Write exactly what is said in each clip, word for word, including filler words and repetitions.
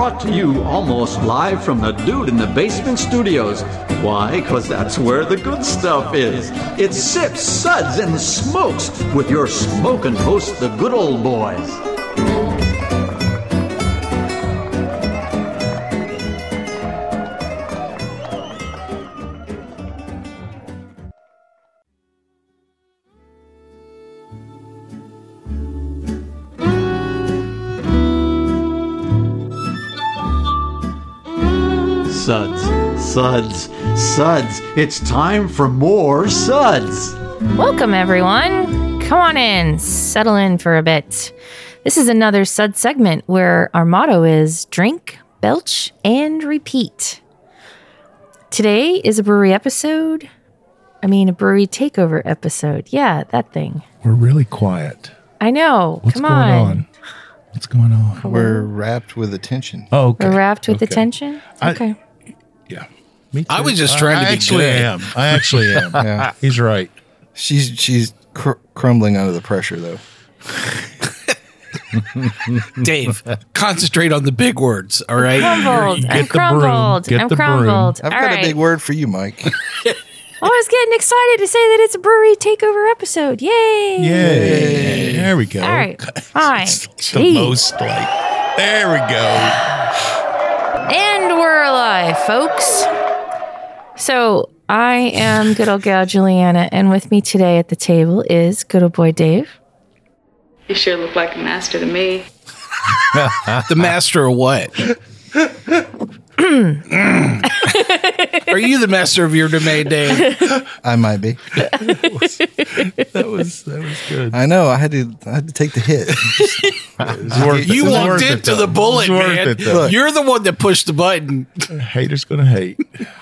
brought to you almost live from the Dude in the Basement studios. Why? Because that's where the good stuff is. It's Sips, Suds, and Smokes with your smoking host, the Good Old Boys. Suds, Suds, Suds. It's time for more Suds. Welcome, everyone. Come on in. Settle in for a bit. This is another Sud segment where our motto is drink, belch, and repeat. Today is a brewery episode. I mean, a brewery takeover episode. Yeah, that thing. We're really quiet. I know. What's Come going on. on? What's going on? We're wrapped with attention. Oh, okay. We're wrapped with Okay. attention? I- Okay. Yeah. Me too. I was just trying I to be actually good. am. I actually am. Yeah. He's right. She's she's cr- crumbling under the pressure, though. Dave, concentrate on the big words, all right? Crumbled. Get I'm the broom. crumbled. Get I'm the broom. crumbled. I've All got right. a big word for you, Mike. I was getting excited to say that it's a brewery takeover episode. Yay. Yay. There we go. All right. Fine. The Jeez. most like. There we go. And we're alive, folks. So I am good old gal Juliana, and with me today at the table is good old boy Dave. You sure look like a master to me. The master of what? Are you the master of your domain, Dave? I might be. That was that was good. I know. I had to. I had to take the hit. It's worth You it. It's walked worth it, into though. the bullet, It's worth man. it, though. You're the one that pushed the button. Haters gonna hate.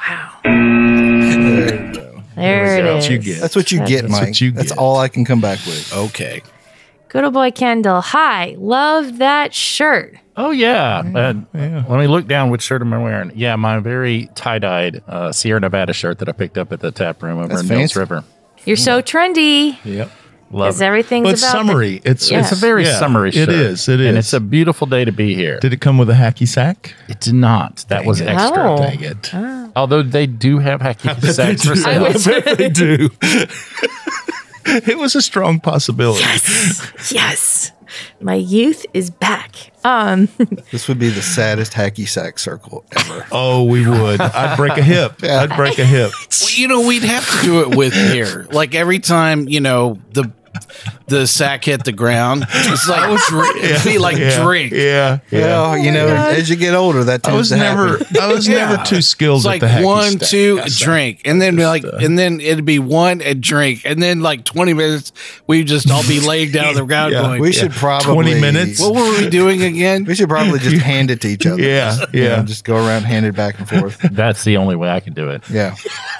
There it That's is. what you get. That's what you get, That's Mike. what you That's get. all I can come back with. Okay. Good old boy Kendall. Hi. Love that shirt. Oh, yeah. Uh, Yeah. Let me look down which shirt am I wearing. Yeah, my very tie-dyed uh, Sierra Nevada shirt that I picked up at the tap room over That's in Mills fancy. River. You're so trendy. Yep. Because Love it. everything's Well, it's about summery. It's Yeah. It's a very yeah, summery shirt. It is. It is. And it's a beautiful day to be here. Did it come with a hacky sack? It did not. That Dang was it. extra. Oh. Dang it. Although they do have hacky sacks for I sale. wish- They do. It was a strong possibility. Yes. My youth is back. Um, This would be the saddest hacky sack circle ever. Oh, we would. I'd break a hip. I'd break a hip. Well, you know, we'd have to do it with hair. Like every time, you know, the the sack hit the ground, it's like dr- it'd be like yeah, drink. Yeah. Yeah. Well, you know, as you get older, that I tends was to never happen. I was Yeah. never too skilled It's at like the hacky one, stack. two, Yes, I- drink, and then be like, and then it'd be one and drink, and then like twenty minutes, we'd just all be laying down on the ground Yeah. going, We should probably twenty minutes. "What were we doing again?" We should probably just hand it to each other. Yeah, You yeah. know, just go around handed back and forth. That's the only way I can do it. Yeah.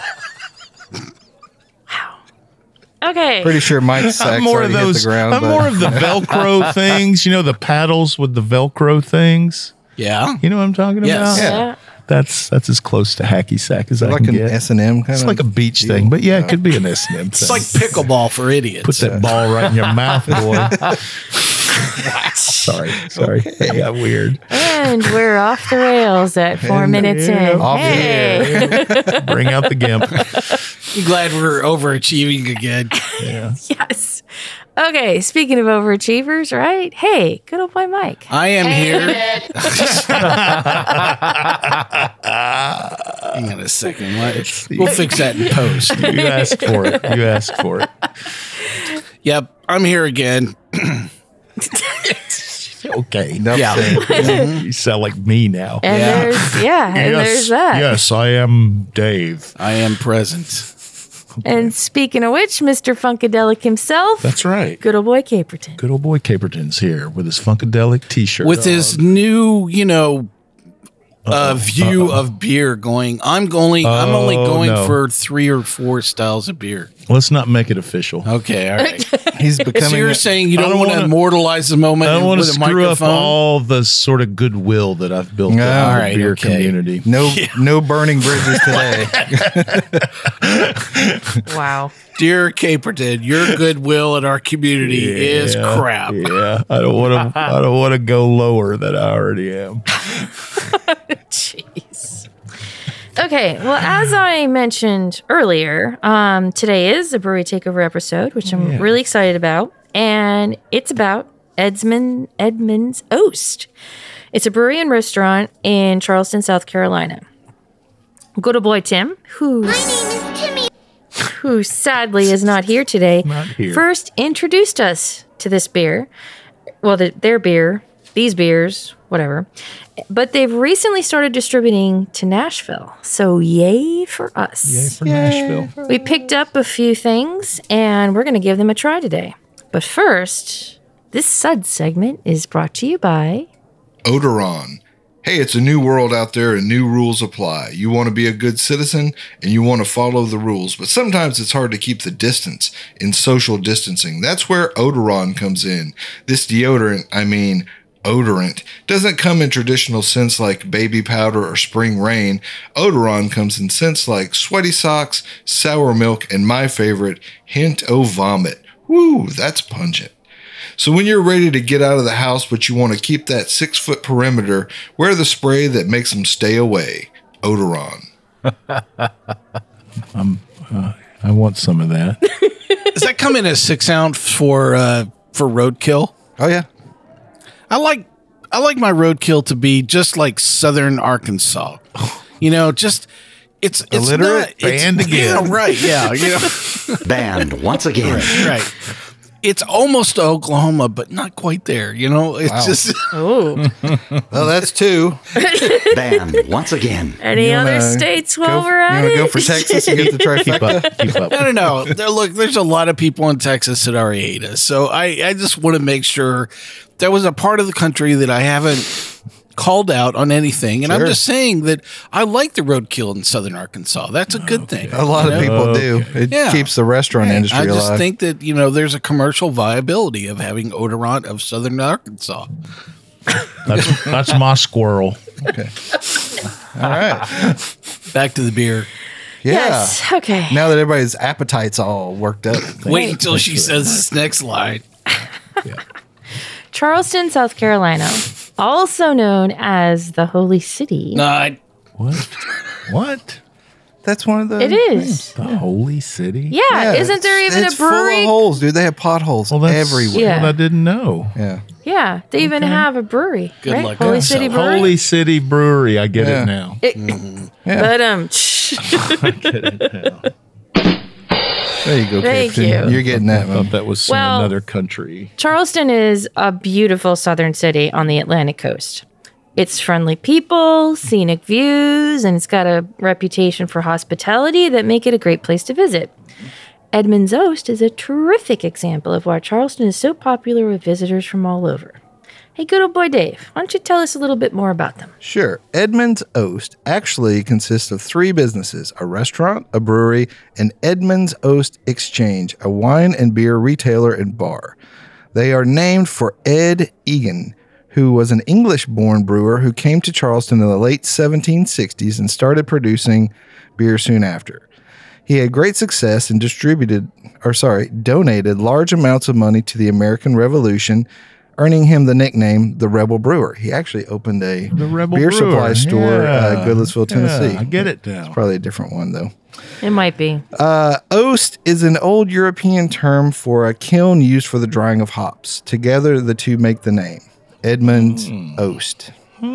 okay. Pretty sure Mike's sack's I'm more of already hit those. the ground. I'm but more of the Velcro things. You know, the paddles with the Velcro things. Yeah, You know what I'm talking Yes. about? Yeah. That's that's as close to hacky sack as I like can an get. S and M kind It's of. like a beach deal. thing, but yeah, it could be an S and M it's thing. like pickleball for idiots. Put that ball right in your mouth, boy. sorry, sorry. It got weird. And we're off the rails at four And, minutes yeah, in. off the Hey. Bring out the gimp. I'm glad we're overachieving again. Yeah. Yes. Okay. Speaking of overachievers, right? Hey, good old boy Mike. I am here. Hang on a second. What? We'll fix that in post. You asked for it. You asked for it. Yep, I'm here again. Okay. Enough Yeah. said. You sound like me now. And Yeah. there's yeah, and there's that. Yes, I am Dave. I am present. And speaking of which, Mister Funkadelic himself, That's right. good old boy Caperton. Good old boy Caperton's here with his Funkadelic t-shirt With on. his new, you know, uh, view of beer going. I'm only I'm only Oh, going no. for three or four styles of beer. Let's not make it official. Okay, all right. He's So becoming. you're saying you I don't, don't want to wanna- immortalize the moment I don't want to with a screw up microphone? all the sort of goodwill that I've built No. up in All the right, beer okay. community. no, no burning bridges today. Wow. Dear Caperton, your goodwill in our community is Yeah, crap. Yeah, I don't want to. I don't want to go lower than I already am. Jeez. Okay, well, as I mentioned earlier, um, today is a Brewery Takeover episode, which I'm Yeah. really excited about, and it's about Edmund Edmund's Oast. It's a brewery and restaurant in Charleston, South Carolina. Good old boy Tim, who's who sadly is not here today, Not here. first introduced us to this beer. Well, the, their beer, these beers, whatever. But they've recently started distributing to Nashville. So yay for us. Yay for Nashville. We picked up a few things and we're going to give them a try today. But first, this Sud segment is brought to you by Odoron. Hey, it's a new world out there and new rules apply. You want to be a good citizen and you want to follow the rules, but sometimes it's hard to keep the distance in social distancing. That's where Odoron comes in. This deodorant, I mean, odorant, doesn't come in traditional scents like baby powder or spring rain. Odoron comes in scents like sweaty socks, sour milk, and my favorite, hint o' vomit. Woo, that's pungent. So when you're ready to get out of the house but you want to keep that six foot perimeter, wear the spray that makes them stay away. Odoron. I want some of that. Does that come in a six ounce for uh, for roadkill? Oh yeah. I like I like my roadkill to be just like Southern Arkansas. You know, just it's it's Illiterate not, it's, band again. Yeah, right? Yeah, you know, Banned once again. right. It's almost Oklahoma, but not quite there. You know, it's Wow. just oh, Well, that's two. Banned once again. any You other wanna states Go, while you we're at want to it? go for Texas and get the Keep trifecta? up. Keep up. I don't know. There, look, there's a lot of people in Texas that already hate us, so I I just want to make sure there was a part of the country that I haven't called out on anything, and I'm Sure. just saying that I like the roadkill in Southern Arkansas. That's a good thing. A lot you of know? people do. It Yeah. keeps the restaurant Right. industry I just alive. think that, you know, there's a commercial viability of having odorant of Southern Arkansas. That's that's my squirrel. All right. Back to the beer. Yeah. Yes. Okay. Now that everybody's appetite's all worked up. Wait until she says this next line. Charleston, South Carolina, also known as the Holy City. No, I, What? What? That's one of the. It is. The holy city? Yeah, Yeah, isn't there it's- even it's a brewery? full of holes, dude. They have potholes Well, that's everywhere. Yeah. what I didn't know. Yeah. Yeah, they even have a brewery. Good right? luck Holy with City that. Brewery. Holy City Brewery. I get Yeah. it now. It- Yeah. But um, I get it now. There you go, Thank Captain. you. You're getting that I thought one. that was Well- another country. Charleston is a beautiful southern city on the Atlantic coast. It's friendly people, scenic views, and it's got a reputation for hospitality that make it a great place to visit. Edmund's Oast is a terrific example of why Charleston is so popular with visitors from all over. Hey, good old boy Dave, why don't you tell us a little bit more about them? Sure. Edmund's Oast actually consists of three businesses: a restaurant, a brewery, and Edmund's Oast Exchange, a wine and beer retailer and bar. They are named for Ed Egan, who was an English-born brewer who came to Charleston in the late seventeen sixties and started producing beer soon after. He had great success and distributed, or sorry, donated large amounts of money to the American Revolution, earning him the nickname the Rebel Brewer. He actually opened a The Rebel beer Brewer. supply store Yeah. at Goodlettsville, Tennessee. Yeah, I get it now. Probably a different one, though. It might be. Uh, Oast is an old European term for a kiln used for the drying of hops. Together, the two make the name. Edmund's Oast.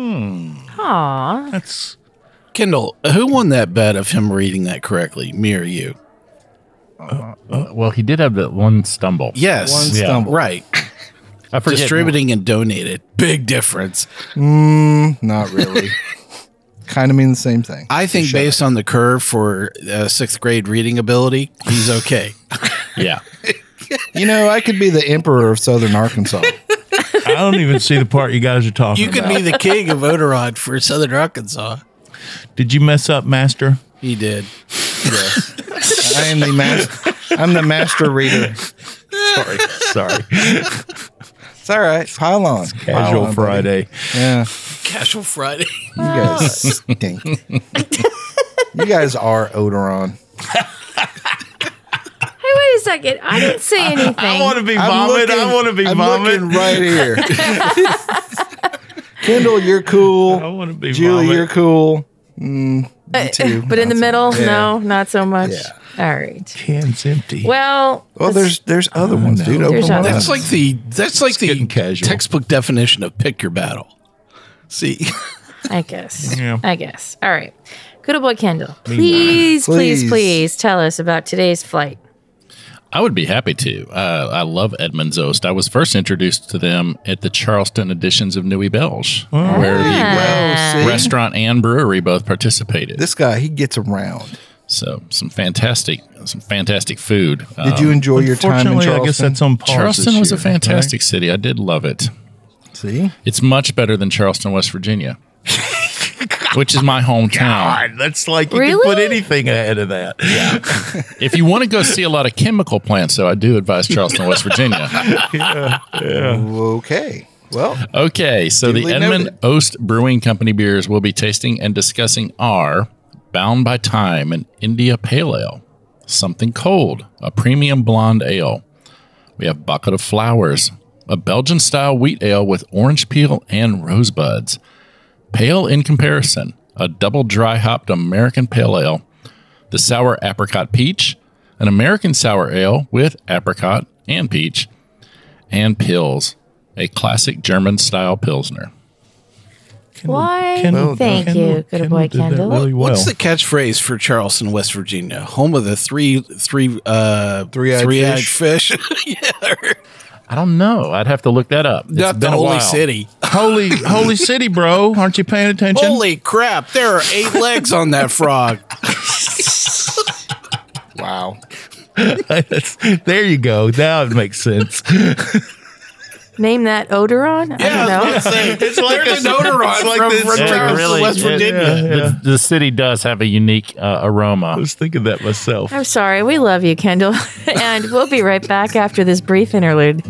Aw. That's Kendall, who won that bet of him reading that correctly? Me or you? Uh, well, he did have that one stumble. Yes. One Yeah. stumble. Right. I forget. Distributing and donated. Big difference. Mm, not really. Kind of mean the same thing. I think Shut based on the curve for uh, sixth grade reading ability, he's okay. Yeah. up. You know, I could be the emperor of Southern Arkansas. I don't even see the part you guys are talking You could about. be the king of Odorod for Southern Arkansas. Did you mess up, Master? He did. I am the master. I'm the master reader. Sorry. Sorry. It's all right. Pile on. Pile Casual on, buddy. Friday. Yeah. Casual Friday. You guys stink. You guys are Odoron. Hey, wait a second. I didn't say anything. I want to be I'm vomit. looking- I want to be I'm vomit. looking right here. Kendall, you're cool. I want to be Julie, vomit. you're cool. Mm, me too. But in the middle, Yeah. no, not so much. Yeah. All right. Can's empty. Well, Well, there's there's other ones, dude. Open There's them other up. That's like the that's like the getting casual. textbook definition of pick your battle. See, I guess. Yeah. I guess. All right. Good old boy Kendall. Please, please, Please. please tell us about today's flight. I would be happy to. Uh, I love Edmund's Oast. I was first introduced to them at the Charleston editions of Nuit Belge, where the Ah. Well, see? restaurant and brewery both participated. This guy, he gets around. So some fantastic, some fantastic food. Did Um, you enjoy your time in Fortunately, Charleston? I guess that's on pause. Charleston this was a year, fantastic city. I did love it. See? It's much better than Charleston, West Virginia, which is my hometown. God, that's like you Really? can put anything ahead of that. If you want to go see a lot of chemical plants, though, I do advise Charleston, West Virginia. Okay. Well, Okay, so Duly the Edmund noted. Oast Brewing Company beers we'll be tasting and discussing are Bound by Time, an India Pale Ale, Something Cold, a premium blonde ale. We have Bucket of Flowers, a Belgian-style wheat ale with orange peel and rosebuds. Pale in Comparison, a double dry-hopped American Pale Ale. The Sour Apricot Peach, an American Sour Ale with apricot and peach. And Pils, a classic German-style Pilsner. Why? Kendall- Thank Kendall- you, good Kendall boy did that Kendall. really well. what's the catchphrase for Charleston, West Virginia? Home of the three three uh Three-eyed three-eyed fish. Yeah. I don't know. I'd have to look that up. It's Not the been a holy while. city. Holy, holy city, bro. Aren't you paying attention? Holy crap! There are eight legs on that frog. wow. That's- there you go. Now it makes sense. Name that Odoron? I don't know. It's like There's an odor on it's like from, this- from Yeah, Charleston, really, West it- Virginia. The, the city does have a unique uh, aroma. I was thinking that myself. I'm sorry. We love you, Kendall. And we'll be right back after this brief interlude.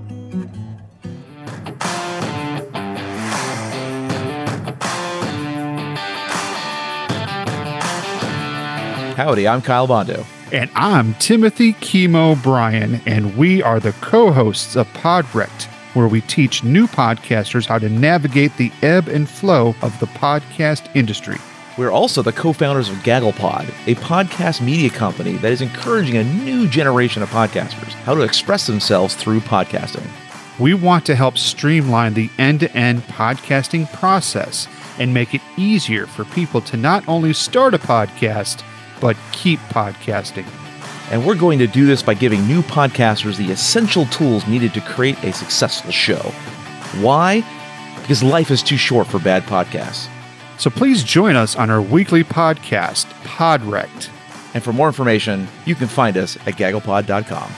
Howdy, I'm Kyle Bondo. And I'm Timothy Chemo Bryan, and we are the co-hosts of Podwrecked, where we teach new podcasters how to navigate the ebb and flow of the podcast industry. We're also the co-founders of GagglePod, a podcast media company that is encouraging a new generation of podcasters how to express themselves through podcasting. We want to help streamline the end-to-end podcasting process and make it easier for people to not only start a podcast, but keep podcasting. And we're going to do this by giving new podcasters the essential tools needed to create a successful show. Why? Because life is too short for bad podcasts. So please join us on our weekly podcast, Podwrecked. And for more information, you can find us at gagglepod dot com.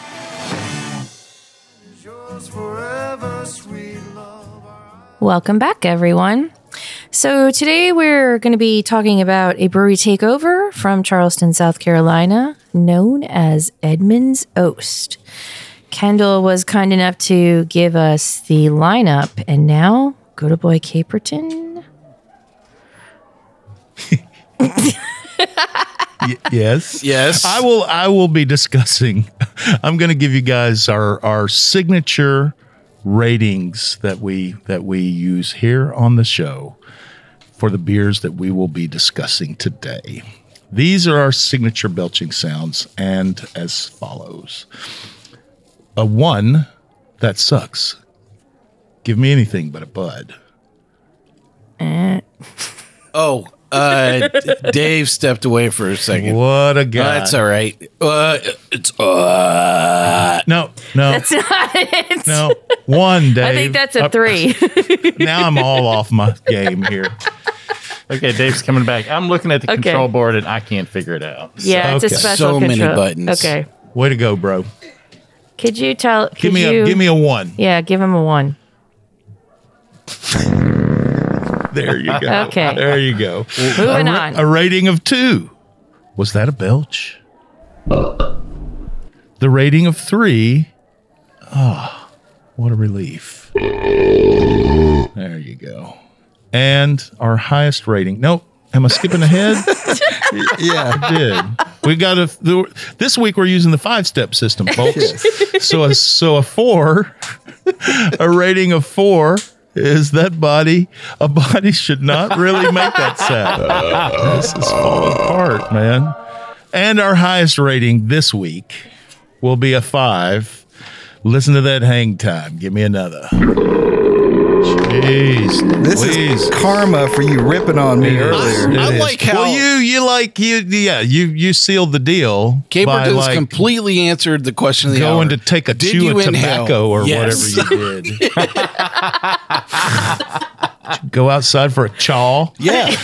Welcome back, everyone. So today we're going to be talking about a brewery takeover from Charleston, South Carolina, known as Edmund's Oast. Kendall was kind enough to give us the lineup, and now go to boy Caperton. Y- yes. Yes. I will I will be discussing. I'm going to give you guys our our signature ratings that we that we use here on the show for the beers that we will be discussing today. These are our signature belching sounds, and as follows. A one, that sucks. Give me anything but a bud. Oh, uh, Dave stepped away for a second. What a Uh, guy. that's all right. Uh, it's uh, No, no, That's not it. no. One, Dave. I think that's a Uh, three. Now I'm all off my game here. Okay, Dave's coming back. I'm looking at the Okay. control board and I can't figure it out. Yeah, it's a Okay. special So many control. buttons. Okay. Way to go, bro. Could you tell? Could Give me you, a give me a one. Yeah, give him a one. There you go. Okay. There you go. Moving a, ra- on. a rating of two. Was that a belch? The rating of three. Ah, what a relief. There you go. And our highest rating. Nope. Am I skipping ahead? Yeah. I did. We got a this week we're using the five step system, folks. So a so a four, a rating of four is that body, a body should not really make that sound. This is falling apart, man. And our highest rating this week will be a five. Listen to that hang time. Give me another. Jeez, this please. is karma for you ripping on me earlier. I, I like how well, you you like you yeah you you sealed the deal. Gabriel by, just like, completely answered the question of the going hour. to take a Did chew you of inhale? tobacco or Yes. whatever you did. Go outside for a chaw. Yeah.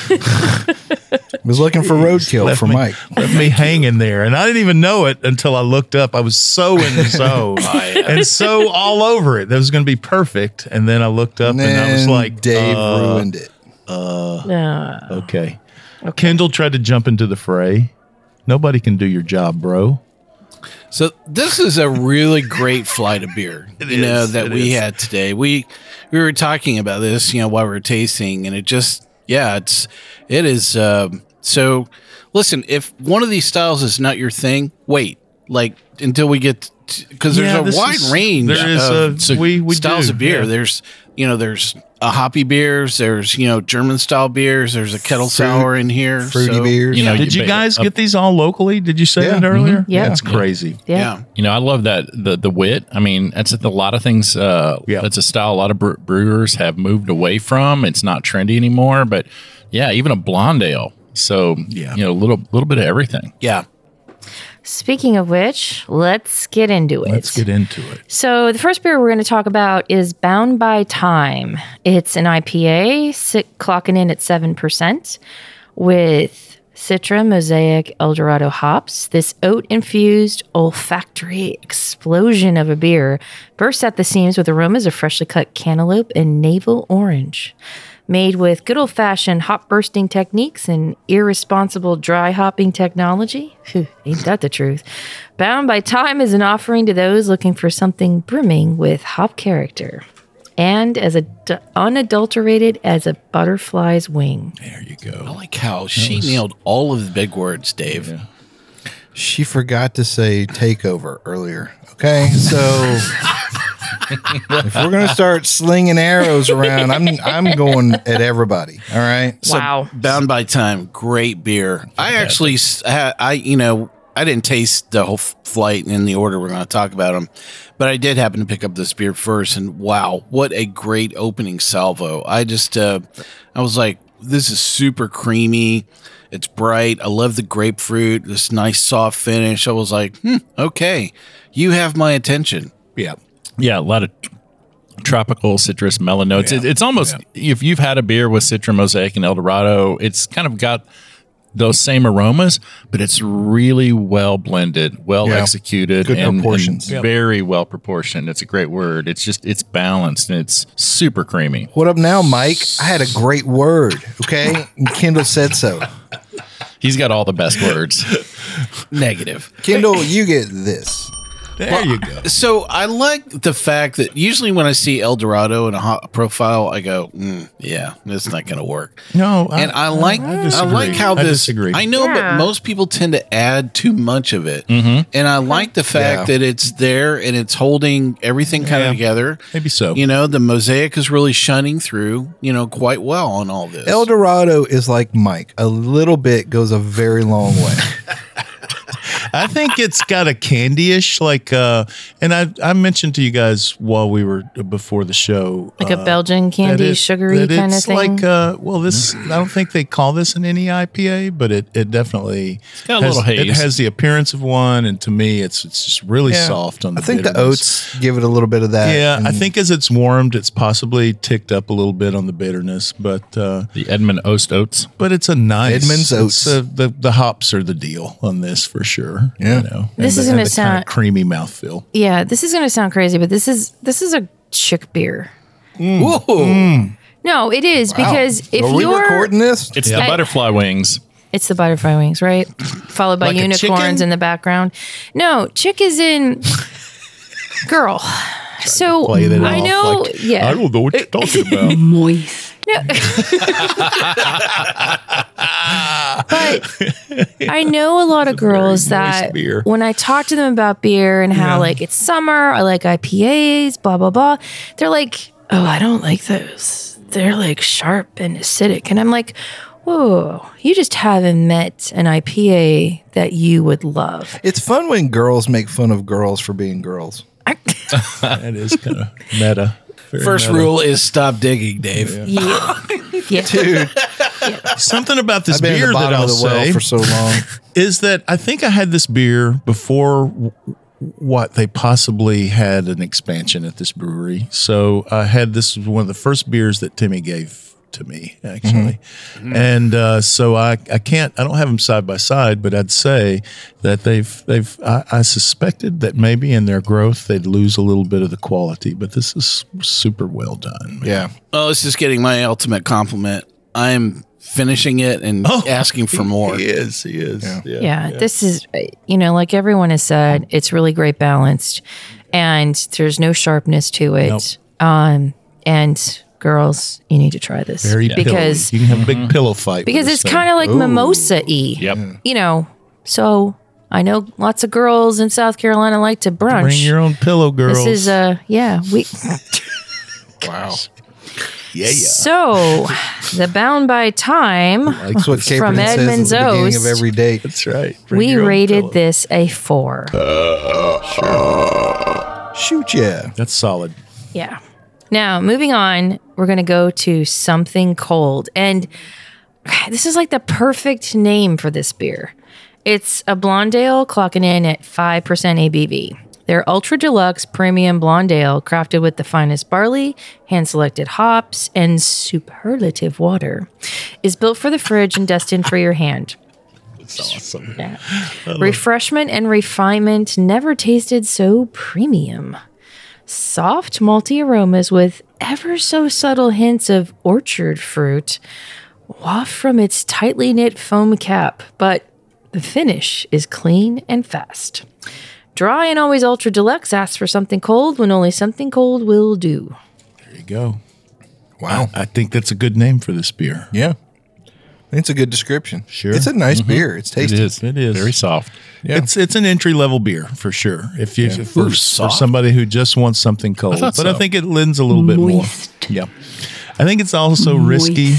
Was looking for roadkill Left for me- Mike. Left me hanging there, and I didn't even know it until I looked up. I was so in the zone and so all over it. That was going to be perfect, and then I looked up and, And I was then like, Dave uh, ruined it. Uh, Uh, okay. Kendall tried to jump into the fray. Nobody can do your job, bro. So this is a really great flight of beer, It you know, is, that it we is. had today. We we were talking about this, you know, while we were tasting, and it just, yeah, it's it is. Um, so, listen, if one of these styles is not your thing, wait, like until we get because Yeah, there's this a wide is- range there is of a- we- we styles do, of beer. yeah. There's you know, there's a hoppy beers, there's you know German style beers, there's a kettle sour in here, fruity so- beers. You know, Did you ba- guys uh, get these all locally? Did you say Yeah. that earlier? Yeah. That's crazy. yeah. Yeah. You know, I love that the the wit. I mean, that's a lot of things. Uh, Yeah. That's a style a lot of bre- brewers have moved away from. It's not trendy anymore. But yeah, even a blonde ale. So Yeah. you know, a little little bit of everything. yeah. Speaking of which, let's get into it. Let's get into it. So the first beer we're going to talk about is Bound by Time. It's an I P A, sit, clocking in at seven percent with Citra, Mosaic, Eldorado hops. This oat-infused olfactory explosion of a beer bursts at the seams with aromas of freshly cut cantaloupe and navel orange. Made with good old-fashioned hop bursting techniques and irresponsible dry hopping technology. Phew, ain't that the truth? Bound by Time is an offering to those looking for something brimming with hop character. And as a d- unadulterated as a butterfly's wing. There you I go. like how she nailed all of the big words, Dave. She forgot to say takeover earlier. Okay, so if we're gonna start slinging arrows around, I'm I'm going at everybody. All right. So, Wow. Bound by Time, great beer. I actually, s- had, I you know, I didn't taste the whole f- flight in the order we're going to talk about them, but I did happen to pick up this beer first, and wow, what a great opening salvo! I just, uh, I was like, this is super creamy. It's bright. I love the grapefruit. This nice soft finish. I was like, hmm, okay, you have my attention. Yeah. Yeah, a lot of tropical citrus melon notes. Yeah. It, it's almost if you've had a beer with Citra, Mosaic, and Eldorado, it's kind of got those same aromas, but it's really well blended, well Yeah. executed, Good and, proportions. and Yep. very well proportioned. It's a great word. It's just it's balanced and it's super creamy. What up now, Mike? I had a great word. Okay, and Kendall said so. He's got all the best words. Negative. Kendall, you get this. There you go. So I like the fact that usually when I see El Dorado in a hot profile, I go, mm, "Yeah, this is not going to work." No, and I, like I, disagree. like how I this. disagree. I know, Yeah. but most people tend to add too much of it, Mm-hmm. and I like the fact Yeah. that it's there and it's holding everything kind Yeah. of together. Maybe so. You know, the mosaic is really shining through. You know, quite well on all this. El Dorado is like Mike. A little bit goes a very long way. I think it's got a candy-ish, like, uh, and I I mentioned to you guys while we were before the show, Like a uh, Belgian candy, that it- sugary that kind of it's thing. like, uh, well, this I don't think they call this an any I P A, but it it definitely got a has, little It haze. has the appearance of one, and to me, it's it's just really Yeah. soft on the. I think the bitterness. oats give it a little bit of that. Yeah, I and- think as it's warmed, it's possibly ticked up a little bit on the bitterness, but uh, The Edmund Oast Oats. but it's a nice Edmund's it's Oats. a- the the hops are the deal on this for sure. Yeah. you know, This and is the- gonna and the kinda sound- creamy mouthfeel. Yeah, this is going to sound crazy, but this is this is a chick beer. Whoa! No, it is because if Are we you're recording this? It's the I- butterfly wings. it's the butterfly wings, right? Followed by Like a unicorns chicken? in the background. No, chick is in girl. So play that I off know, like, yeah. I don't know what you're talking about. Moist. But I know a lot of girls that beer. when I talk to them about beer and how like it's summer, I like I P As, blah blah blah. They're like, oh, I don't like those. They're like sharp and acidic. And I'm like, whoa, you just haven't met an I P A that you would love. It's fun when girls make fun of girls for being girls. That is kind of meta. Very First meta. rule is stop digging, Dave. Yeah. Yeah. Dude, Something about this I've been in beer the that bottom I'll of the well say for so long. is that I think I had this beer before w- what they possibly had an expansion at this brewery. So I had this was one of the first beers that Timmy gave to me actually, Mm-hmm. and uh, so I I can't I don't have them side by side, but I'd say that they've they've I, I suspected that maybe in their growth they'd lose a little bit of the quality, but this is super well done. Yeah. Oh, this is getting my ultimate compliment. I'm finishing it and Oh, asking for more. He is, he is. Yeah. Yeah, this is, you know, like everyone has said, it's really great balanced and there's no sharpness to it. Nope. Um, and girls, you need to try this Very because pillowy. You can have a big pillow fight with because this it's thing. kind of like mimosa-y. Yep. You know, so I know lots of girls in South Carolina like to brunch. Bring your own pillow, girls. This is uh yeah, we Wow. yeah, yeah. So, the Bound by Time That's what Caperton from says Edmund's at the beginning of Oast, every date. That's right. Bring we your own rated pillow. this a four. Shoot, yeah. That's solid. Yeah. Now, moving on, we're going to go to Something Cold. And this is like the perfect name for this beer. It's a blonde ale clocking in at five percent A B V. Their ultra deluxe premium blonde ale, crafted with the finest barley, hand-selected hops, and superlative water, is built for the fridge and destined for your hand. That's awesome. Yeah. Refreshment and refinement never tasted so premium. Soft, malty aromas with ever so subtle hints of orchard fruit waft from its tightly knit foam cap, but the finish is clean and fast. Dry and always ultra deluxe asks for something cold when only something cold will do. There you go. Wow. I, I think that's a good name for this beer. Yeah. It's a good description. Sure. It's a nice beer. It's tasty. It is. It is. Very soft. Yeah. It's it's an entry level beer for sure. If you if for, Ooh, for soft. somebody who just wants something cold, thought but I so. think it lends a little bit more. Moist. Yeah, I think it's also risky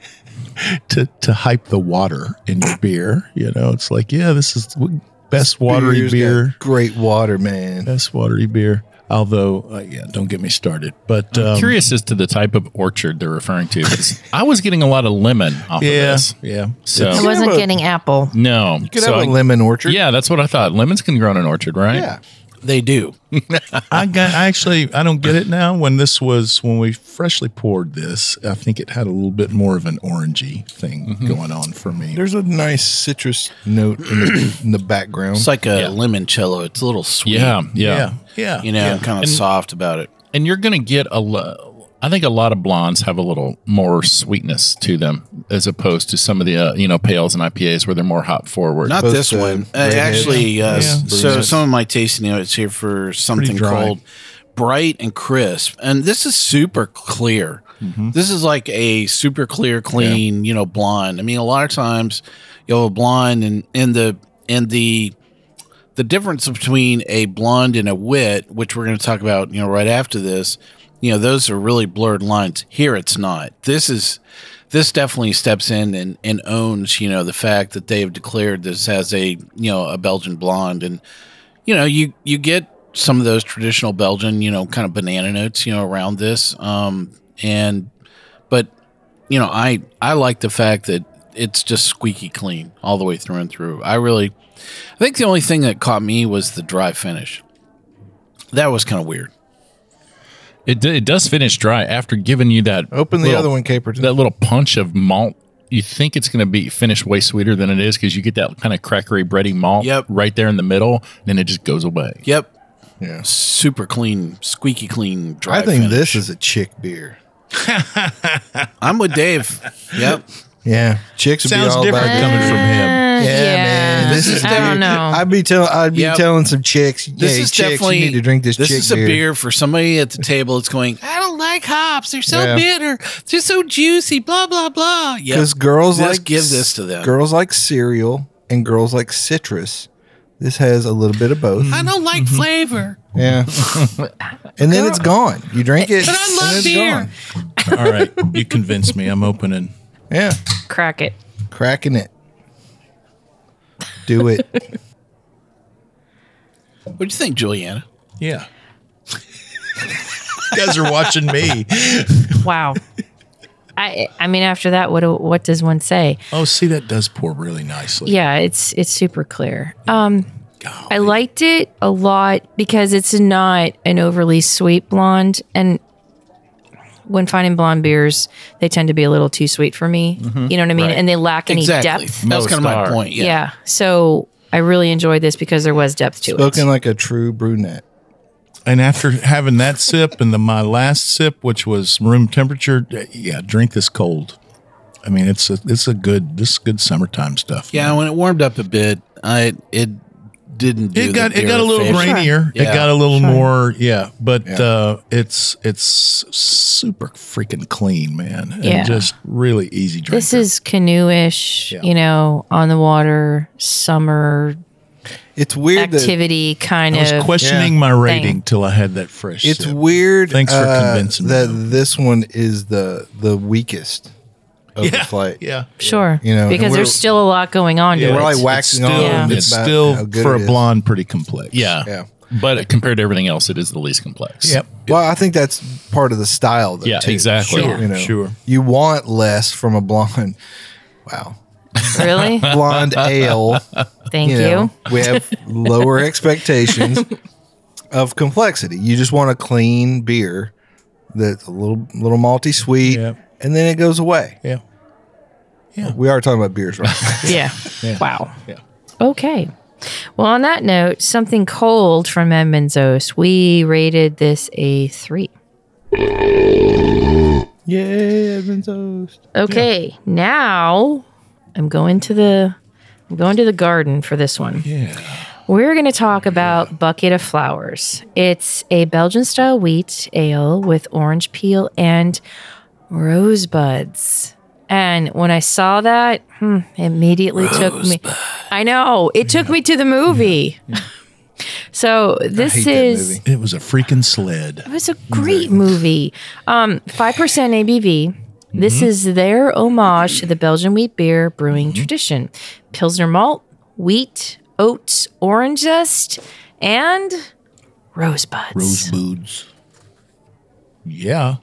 to to hype the water in your beer. You know, it's like yeah, this is the best watery Beer's beer, got great water, man. best watery beer. Although, uh, yeah, don't get me started. But um, Curious as to the type of orchard they're referring to. 'Cause I was getting a lot of lemon off yeah, of this. yeah. So I wasn't have a- getting apple. no. You could So have a I- lemon orchard. Yeah, that's what I thought. Lemons can grow in an orchard, right? Yeah. They do. I got. I actually, I don't get it now. When this was, when we freshly poured this, I think it had a little bit more of an orangey thing Mm-hmm. going on for me. There's a nice citrus note in the, in the background. It's like a limoncello. It's a little sweet. Yeah, yeah. yeah, yeah. You know, yeah. kind of soft about it. And you're going to get a lo- I think a lot of blondes have a little more sweetness to them as opposed to some of the, uh, you know, pales and I P As where they're more hop forward. Not Opposed this to one. Uh, redhead. actually, uh, Yeah. so Bruises. some of my tasting notes here for something dry. cold, bright and crisp, and this is super clear. This is like a super clear, clean, you know, blonde. I mean, a lot of times you'll have a blonde, and and the and the the difference between a blonde and a wit, which we're going to talk about, you know, right after this. You know, those are really blurred lines. Here, it's not. This is. This definitely steps in and, and owns, you know, the fact that they have declared this as a, you know, a Belgian blonde. And, you know, you, you get some of those traditional Belgian, you know, kind of banana notes, you know, around this. Um, and, but, you know, I, I like the fact that it's just squeaky clean all the way through and through. I really, I think the only thing that caught me was the dry finish. That was kind of weird. It, d- it does finish dry after giving you that. Open the little- other one, Caperton. That little punch of malt. You think it's going to be finished way sweeter than it is because you get that kind of crackery, bready malt Yep. right there in the middle, then it just goes away. Yep. Yeah. Super clean, squeaky clean, dry I think finish. this is a chick beer. I'm with Dave. Yep. Yeah. Chicks would be Sounds all different about coming that. from him. Uh, Yeah, man. This is I don't know. I'd be telling I'd be Yep. telling some chicks, This hey, is chicks, definitely you need to drink this, This chick is a beer. beer for somebody at the table that's going, I don't like hops. They're so Yeah. bitter. They're so juicy. Blah blah blah. Yeah. Because girls Just like give this to them. Girls like cereal and girls like citrus. This has a little bit of both. I don't like flavor. Yeah. And then it's gone. You drink it, But I love and it's beer. gone. All right, you convinced me. I'm opening. Yeah. Crack it. Cracking it. Do it. What do you think, Juliana? Yeah. You guys are watching me. Wow. I I mean, after that, what do- what does one say? Oh, see, that does pour really nicely. Yeah, it's it's super clear. Um, I liked it a lot because it's not an overly sweet blonde, and when finding blonde beers, they tend to be a little too sweet for me. Mm-hmm. You know what I mean? Right. And they lack any Exactly. depth. That's kind of my are. point. Yeah. Yeah. So I really enjoyed this because there was depth to Spoken it. like a true brunette. And after having that sip and then my last sip, which was room temperature, yeah, drink this cold. I mean, it's a it's a good this is good summertime stuff. Yeah, when it warmed up a bit, I it didn't do It got the it got a beer little favor. grainier. It Yeah. got a little more, yeah. But Yeah. uh, it's it's super freaking clean, man. And Yeah. just really easy drinking. This is canoe-ish, Yeah. you know, on the water, summer It's weird that activity kind I was of. questioning yeah. my thing. rating till I had that fresh. it's sip. weird. Thanks for uh, convincing me. that this one is the the weakest of the Yeah, flight. yeah. Sure. You know, and because we're- there's still a lot going on to Yeah, it. we're like It's waxing still, on. Yeah. It's about still how good for it a is. blonde pretty complex. Yeah. Yeah. But compared to everything else, it is the least complex. Yep. Well, I think that's part of the style, though. Yeah, too. exactly. Sure. You know, Sure. You want less from a blonde. Wow. Really? Blonde ale. Thank you. you know, we have lower expectations of complexity. You just want a clean beer that's a little little malty sweet, Yep. and then it goes away. Yeah. We are talking about beers, right? Yeah. Wow. Yeah. Okay. Well, on that note, something cold from Edmonds We rated this a three. Yeah, Edmonds Toast. Okay. Now I'm going to the I'm going to the garden for this one. Yeah. We're going to talk about Bucket of Flowers. It's a Belgian style wheat ale with orange peel and rosebuds. And when I saw that, hmm, it immediately took me. I know. It took me to the movie. So this hate that is. movie. It was a freaking sled. It was a great movie. Um, five percent A B V. This is their homage to the Belgian wheat beer brewing tradition. Pilsner malt, wheat, oats, orange zest, and rosebuds. Rosebuds. Yeah.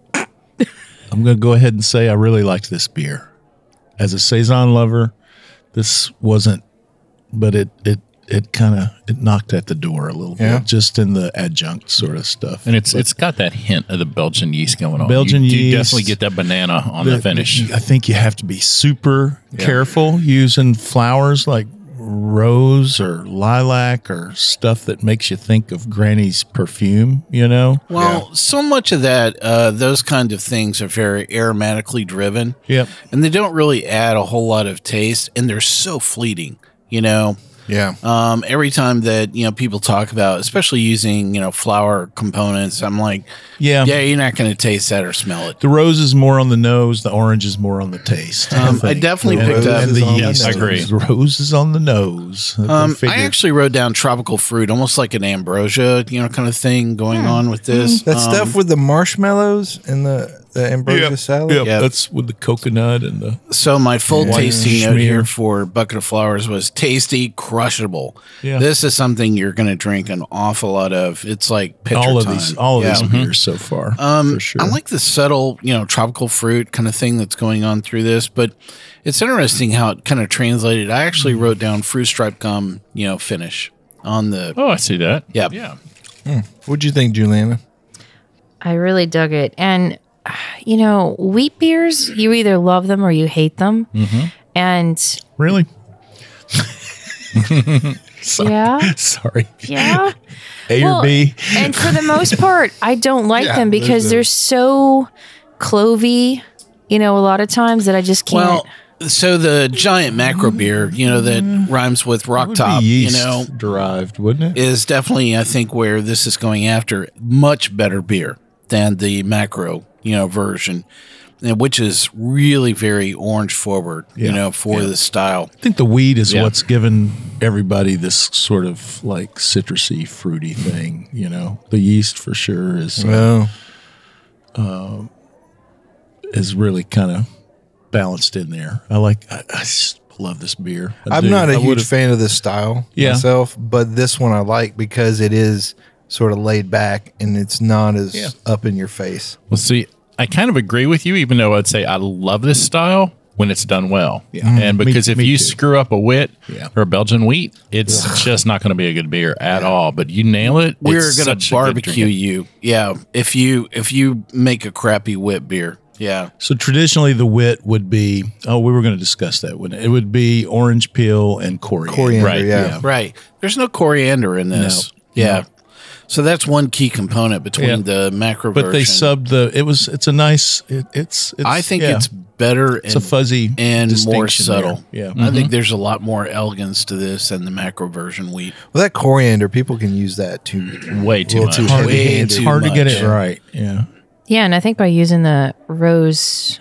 I'm going to go ahead and say I really liked this beer. As a Saison lover, this wasn't, but it it it kind of it knocked at the door a little Yeah. bit, just in the adjunct sort of stuff. And it's it's got that hint of the Belgian yeast going on. Belgian you, you yeast. definitely get that banana on the, finish. I think you have to be super careful using flowers like rose or lilac or stuff that makes you think of Granny's perfume, you know? Well, so much of that, uh, those kind of things are very aromatically driven. Yep. And they don't really add a whole lot of taste, and they're so fleeting, you know? Yeah. Um, every time that, you know, people talk about, especially using, you know, flower components, I'm like, Yeah. yeah, you're not going to taste that or smell it. The rose is more on the nose, the orange is more on the taste. Um, I think. definitely And- picked up- and the Rose is on the yeast. I agree. The rose is on the nose. Go Um, I figure. actually wrote down tropical fruit, almost like an ambrosia, you know, kind of thing going Hmm. on with this. That Um, stuff with the marshmallows and the, the ambrosia Yep. salad. Yep, Yep. that's with the coconut and the So my full White tasting note schmear. here for Bucket of Flowers was tasty, crushable. Yeah. This is something you're going to drink an awful lot of. It's like pitcher all of time. these all of Yeah. these beers so far. Um, for sure. I like the subtle, you know, tropical fruit kind of thing that's going on through this, but it's interesting how it kind of translated. I actually wrote down fruit stripe gum, you know, finish on the. Oh, I see that. Yep. Yeah. What'd you think, Juliana? I really dug it. And, you know, wheat beers, you either love them or you hate them. And really? yeah, Sorry. yeah. A Well, or B? And for the most part, I don't like Yeah, them because there's a- they're so clovey, you know, a lot of times that I just can't. Well, so the giant macro beer, you know, that rhymes with rock Would top, be you yeast know, derived, wouldn't it? is definitely, I think, where this is going after much better beer than the macro, you know, version. and which is really very orange forward, Yeah. you know, for Yeah. the style. I think the wheat is Yeah. what's given everybody this sort of like citrusy, fruity thing. You know, the yeast for sure is uh, Well, is really kind of balanced in there. I like. I, I just love this beer. I I'm do. not a I huge would've- fan of this style Yeah. myself, but this one I like because it is sort of laid back and it's not as Yeah. up in your face. Well, see, I kind of agree with you, even though I'd say I love this style when it's done well. Yeah. And Me- because if me you too. screw up a wit Yeah. or a Belgian wheat, it's just not going to be a good beer at all. But you nail it. We're it's gonna such a good barbecue drink. you, yeah. If you if you make a crappy wit beer, yeah. So traditionally, the wit would be. Oh, we were going to discuss that. Wouldn't it? It would be orange peel and coriander. Coriander, Right, yeah. Right. There's no coriander in this. No. Yeah. No. So that's one key component between Yeah. the macro But they version. subbed the. It was. It's a nice. It, it's, it's. I think yeah. it's better and, It's a fuzzy and more distinction subtle. there. Yeah. I think there's a lot more elegance to this than the macro version wheat. Well, that coriander, people can use that too. Way too Little much. too hard, heavy Way handed. it's too hard to get much. it right. Yeah. Yeah, and I think by using the rose,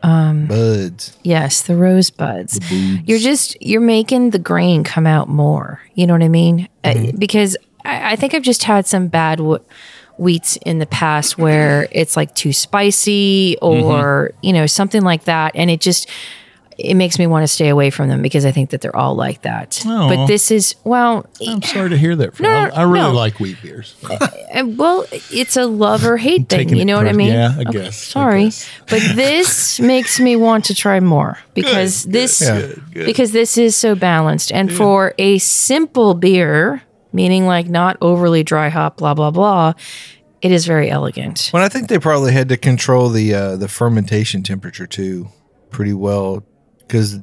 Buds. yes, the rose buds, you're just you're making the grain come out more. You know what I mean? Uh, because I, I think I've just had some bad w- wheats in the past where it's like too spicy or you know something like that, and it just it makes me want to stay away from them because I think that they're all like that. Oh. But this is well, I'm sorry to hear that. No, I, I really no. like wheat beers. Uh, well, it's a love or hate thing. taking You it know what I pers- mean? yeah, I Okay, guess, I Sorry, guess. but this makes me want to try more because this because this is so balanced. And for a simple beer, meaning like not overly dry hop, blah blah blah, it is very elegant. Well, I think they probably had to control the uh, the fermentation temperature too, pretty well, because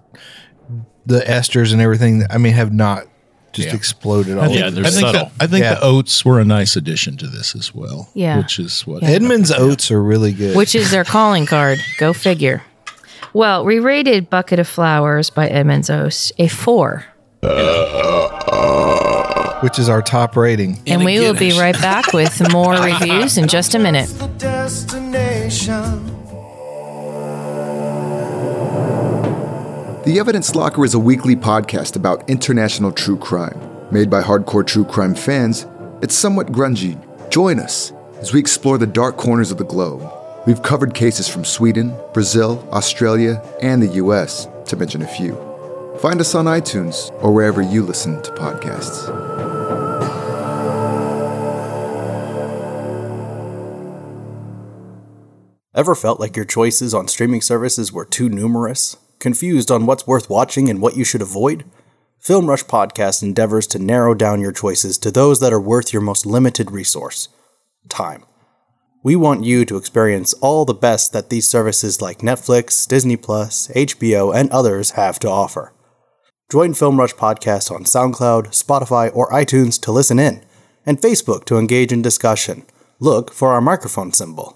the esters and everything. I mean, have not just Yeah. exploded all. I think, Yeah, they're I think, subtle. the, I think Yeah. the oats were a nice addition to this as well. Yeah. Which is what. Edmund's oats are really good. Which is their calling card. Go figure. Well, we rated Bucket of Flowers by Edmund's Oast a four. which is our top rating. And we will be right back with more reviews in just a minute. The Evidence Locker is a weekly podcast about international true crime. Made by hardcore true crime fans, it's somewhat grungy. Join us as we explore the dark corners of the globe. We've covered cases from Sweden, Brazil, Australia, and the U S, to mention a few. Find us on iTunes or wherever you listen to podcasts. Ever felt like your choices on streaming services were too numerous? Confused on what's worth watching and what you should avoid? Film Rush Podcast endeavors to narrow down your choices to those that are worth your most limited resource: time. We want you to experience all the best that these services like Netflix, Disney Plus, H B O, and others have to offer. Join Film Rush Podcast on SoundCloud, Spotify, or iTunes to listen in, and Facebook to engage in discussion. Look for our microphone symbol.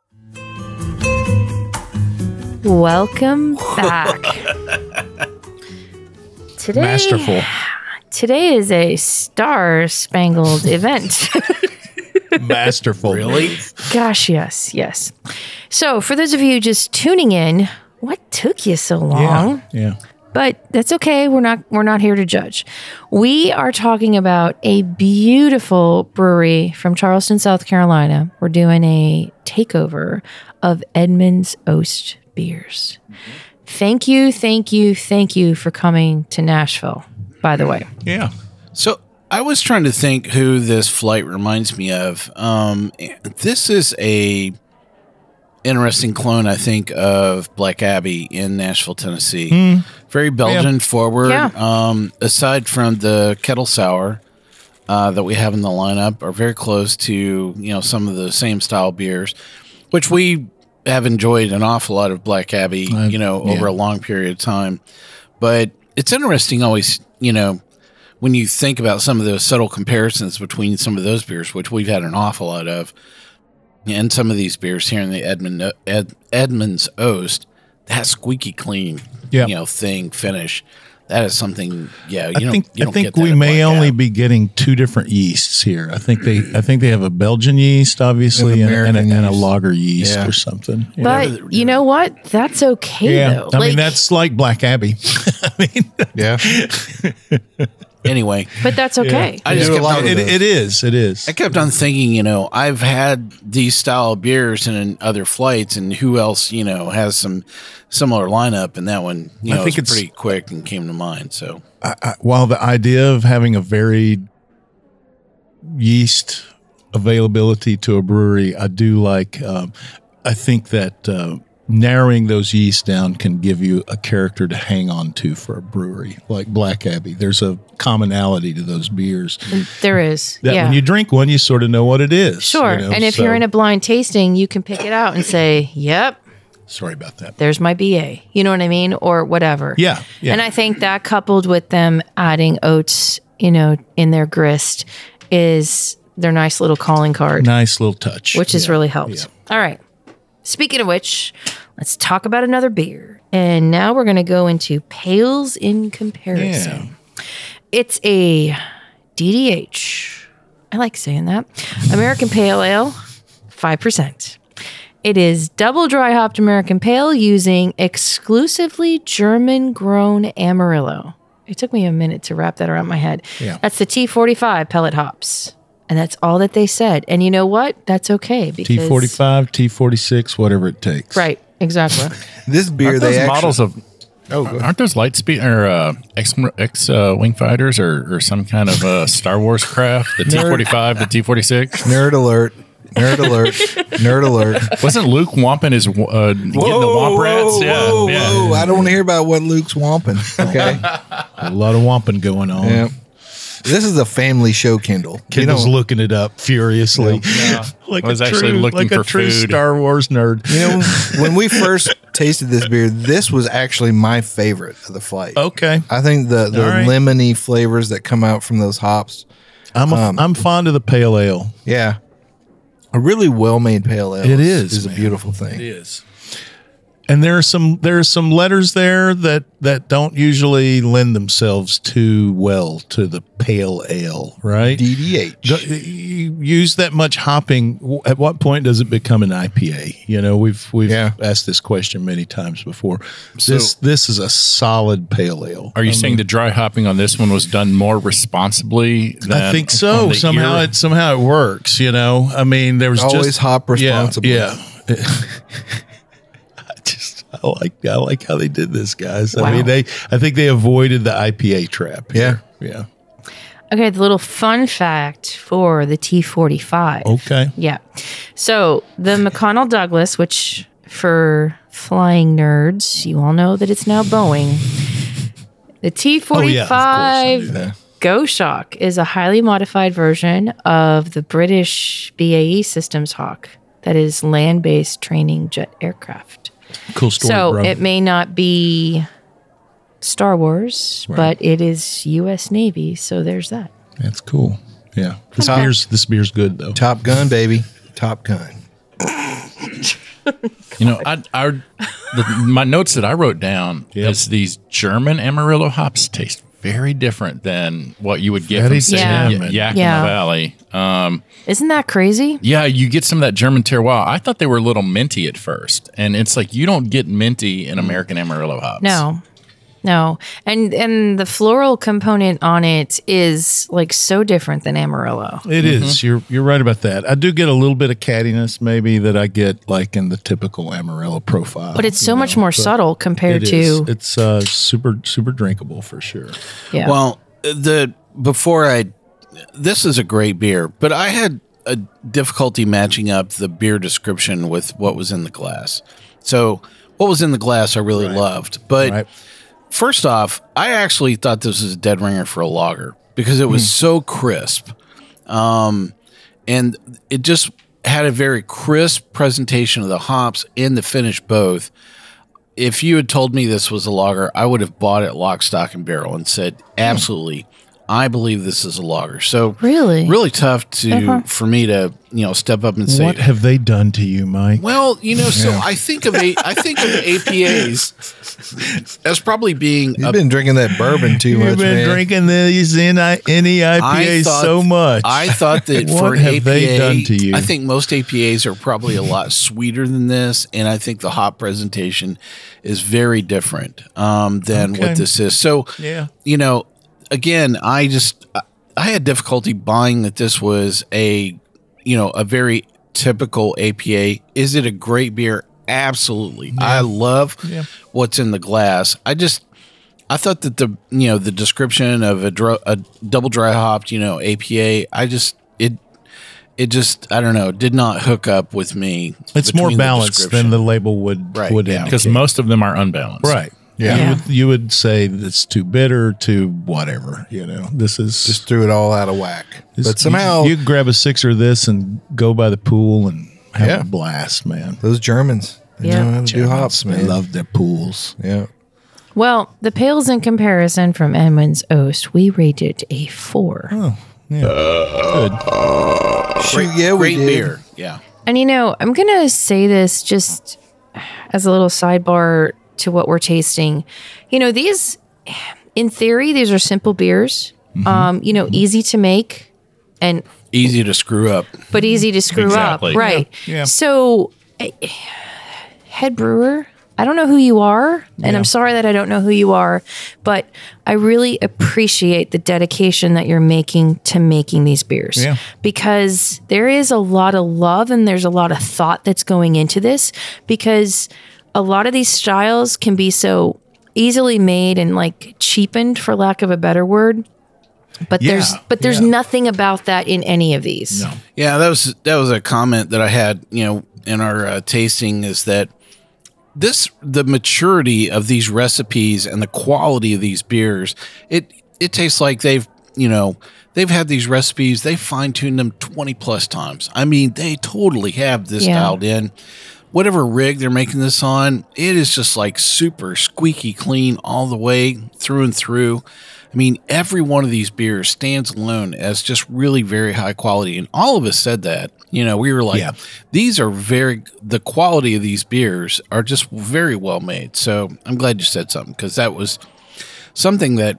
Welcome back. Today, Masterful. Today is a star-spangled event. Masterful. Really? Gosh, yes, yes. So, for those of you just tuning in, what took you so long? Yeah. Yeah. But that's okay. We're not we're not here to judge. We are talking about a beautiful brewery from Charleston, South Carolina. We're doing a takeover of Edmund's Oast beers. Thank you, thank you, thank you for coming to Nashville, by the way. Yeah. So I was trying to think who this flight reminds me of. Um, this is a interesting clone, I think, of Black Abbey in Nashville, Tennessee. Mm. Very Belgian Yeah. forward. Yeah. Um, aside from the kettle sour uh, that we have in the lineup, are very close to you know some of the same style beers, which we have enjoyed an awful lot of Black Abbey, Uh, you know, over yeah. a long period of time. But it's interesting always, you know, when you think about some of those subtle comparisons between some of those beers, which we've had an awful lot of, and some of these beers here in the Edmund Ed, Edmund's Oast, that squeaky clean, Yeah. you know, thing finish, That is something. Yeah, you I don't. think you don't I think get that we at may Black only Cab. be getting two different yeasts here. I think they I think they have a Belgian yeast, obviously, and, and, a, American and a yeast. lager yeast Yeah. or something. Yeah. But you know what? That's okay yeah, though. I Like, mean that's like Black Abbey. I mean, Yeah. Anyway, but that's okay. I just do a kept lot on, with it, it is. It is. I kept on thinking, you know, I've had these style of beers in, in other flights, and who else, you know, has some similar lineup, and that one, you I know, think was it's- pretty quick and came to mind. So I, I, while the idea of having a varied yeast availability to a brewery, I do like. Um, I think that uh, narrowing those yeasts down can give you a character to hang on to for a brewery, like Black Abbey. There's a commonality to those beers. There is. That yeah. when you drink one, you sort of know what it is. Sure. you know, and if so- you're in a blind tasting, you can pick it out and say, "Yep, sorry about that. there's my B A." You know what I mean? Or whatever. Yeah, yeah. And I think that coupled with them adding oats, you know, in their grist is their nice little calling card, Nice little touch, which has Yeah, really helped. All right. Speaking of which, let's talk about another beer. And now we're going to go into Pales in Comparison. It's a D D H. I like saying that. American Pale Ale, five percent. It is double dry hopped American Pale using exclusively German grown Amarillo. It took me a minute to wrap that around my head. Yeah. That's the T forty-five pellet hops. And that's all that they said. And you know what? That's okay because T forty-five, T forty-six, whatever it takes. Right, exactly. This beer, Aren't they those actually, models of Oh, go ahead. aren't those light speed or uh, X X uh, wing fighters or, or some kind of uh, Star Wars craft? The T forty-five, the T forty-six. Nerd alert. Nerd alert. Nerd alert. Wasn't Luke Wampin is uh, getting the Womp Rats? Whoa, yeah, whoa, yeah. whoa. I don't want to hear about what Luke's wamping. Okay. A lot of wamping going on. Yeah. This is a family show, Kindle. Kendall's you know, looking it up furiously. Yeah. Like I was a actually true, looking like for a true food. Star Wars nerd. you know, when we first tasted this beer, this was actually my favorite of the flight. Okay. I think the, the All right. lemony flavors that come out from those hops. I'm a, Um, I'm fond of the pale ale. Yeah. A really well made pale ale. It is, is a man. beautiful thing. It is. And there are some there are some letters there that that don't usually lend themselves too well to the pale ale, right? D D H. Do- You use that much hopping. w- At what point does it become an I P A? You know, we've we've Yeah. asked this question many times before. This this is a solid pale ale. Are you I saying mean, the dry hopping on this one was done more responsibly? Than I think on so. the Somehow ear? it somehow it works. You know, I mean, there was Always just hop yeah, responsibly. Yeah. I just I like I like how they did this, guys. I Wow. mean, they I think they avoided the I P A trap. Yeah. here. Yeah. Okay, the little fun fact for the T forty-five. Okay. Yeah. So the McConnell Douglas, which for flying nerds, you all know that it's now Boeing. The T forty-five that. Go Shock is a highly modified version of the British B A E Systems Hawk that is land-based training jet aircraft. Cool story, So bro. it may not be Star Wars, Right. but it is U S Navy. So there's that. That's cool. Yeah. This Top- beer's this beer's good though. Top Gun, baby. Top Gun. You know, I, I the, my notes that I wrote down Yep. is these German Amarillo hops taste very different than what you would get Very from say, Yeah. Y- German. Yakima Yeah. Valley. Um, Isn't that crazy? yeah, you get some of that German terroir. I thought they were a little minty at first, and it's like you don't get minty in American Amarillo hops. No. No. And and the floral component on it is like so different than Amarillo. It is. You're you're right about that. I do get a little bit of cattiness maybe that I get like in the typical Amarillo profile. But it's so you much know, more but subtle compared it to is. It's uh super super drinkable for sure. yeah. Well, the before I, this is a great beer, but I had a difficulty matching up the beer description with what was in the glass. So what was in the glass, I really loved, but Right. first off, I actually thought this was a dead ringer for a lager because it was so crisp, um, and it just had a very crisp presentation of the hops and the finish both. If you had told me this was a lager, I would have bought it lock, stock, and barrel and said, absolutely, I believe this is a lager. So Really? really tough to Uh-huh. for me to you know step up and say. What have they done to you, Mike? Well, you know, so Yeah. I think of a, I think of A P As as probably being. You've a, been drinking that bourbon too much, You've been man. drinking these N I P As thought- so much. I thought that What for an have A P A, they done to you? I think most A P As are probably a lot sweeter than this, and I think the hop presentation is very different um, than Okay. what this is. So, Yeah. you know, again, I just I- I had difficulty buying that this was a, you know, a very typical A P A. Is it a great beer? Absolutely. I love Yeah. what's in the glass. I just I thought that the you know the description of a, dr- a double dry hopped you know A P A, I just it it just I don't know did not hook up with me. It's more between the balanced description. than the label would Right, would yeah. indicate. Because most of them are unbalanced. Right. Yeah. Yeah. You, would, you would say it's too bitter, too whatever. You know, this is Just threw it all out of whack. this- But somehow you, you grab a sixer of this and go by the pool and have Yeah. a blast, man. those Germans, they Yeah. know how to do hops, They man. love their pools. Yeah. Well, the pales in comparison from Edmunds Oast, we rated a four. Oh, yeah. Good. Shoot, yeah, we Great did. beer. Yeah. And you know, I'm going to say this just as a little sidebar to what we're tasting. You know, these, in theory, these are simple beers, um, you know, easy to make and Easy to screw up. but easy to screw Exactly. up. Right. Yeah. Yeah. So, eh, head brewer, I don't know who you are, and I'm sorry that I don't know who you are, but I really appreciate the dedication that you're making to making these beers. Yeah. Because there is a lot of love and there's a lot of thought that's going into this, because a lot of these styles can be so easily made and like cheapened, for lack of a better word. But Yeah, there's but there's yeah. nothing about that in any of these. No. Yeah, that was that was a comment that I had, you know, in our uh, tasting is that this the maturity of these recipes and the quality of these beers, it it tastes like they've, you know, they've had these recipes, they fine-tuned them twenty plus times. I mean, they totally have this Yeah. dialed in. Whatever rig they're making this on, it is just like super squeaky clean all the way through and through. I mean, every one of these beers stands alone as just really very high quality. And all of us said that. You know, we were like, Yeah. these are very, the quality of these beers are just very well made. So I'm glad you said something, because that was something that,